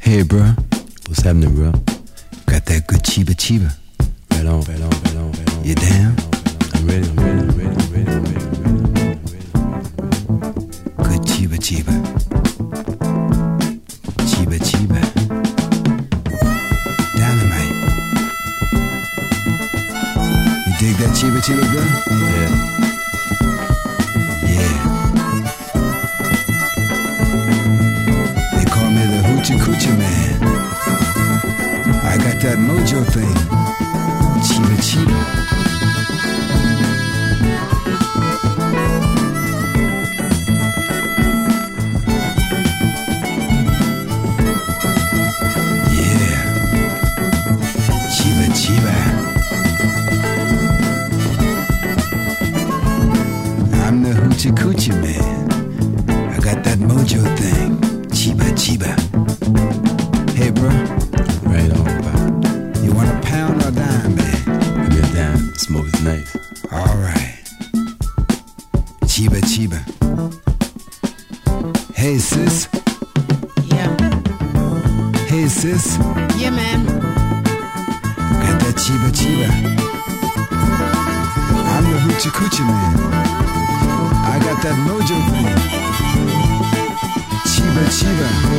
Hey, bro. What's happening, bro? Got that good chiba chiba. Right on, right on, right on, right on. You down? I'm ready, I'm ready, I'm ready, I'm ready, I'm ready, I'm ready, I'm ready, I'm ready. Good chiba chiba. Chiba chiba. Dynamite. You dig that chiba chiba, bro? Yeah. Yeah. They call me the Hoochie Coochie Man. I got that mojo thing. Chiba chiba. Yeah. Chiba chiba. I'm the Hoochie Coochie Man. I got that mojo thing. Chiba chiba. Hey, bro. Right on, bro. You want a pound or a dime, man? Give me a dime. Smoke is nice. All right. Chiba chiba. Hey, sis. Yeah. Hey, sis. Yeah, man. Got that chiba chiba. I'm the Hoochie Coochie Man. I got that mojo thing. Chiba chiba.